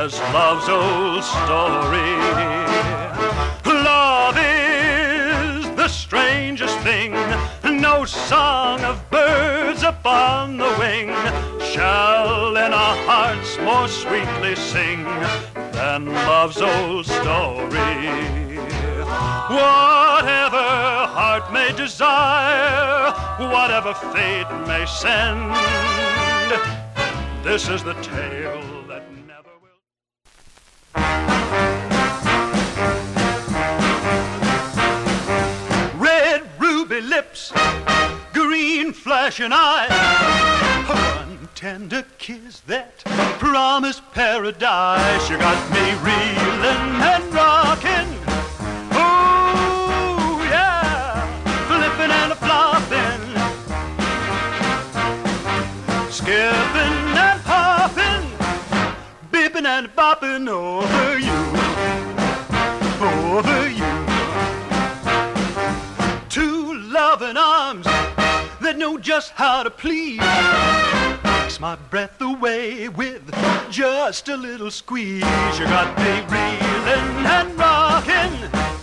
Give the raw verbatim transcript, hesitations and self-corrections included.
as love's old story. Love is the strangest thing, no song of birds upon the wing shall in our hearts more sweetly sing than love's old story. Whatever heart may desire, whatever fate may send, this is the tale that never will. Red ruby lips, green flashing eyes, one tender kiss that promised paradise. You got me reeling and rocking. Oh, yeah, flipping and flopping, skipping and popping, bipping and bopping over you, over you. Two loving arms that know just how to please, takes my breath away with just a little squeeze. You got me reeling and rocking.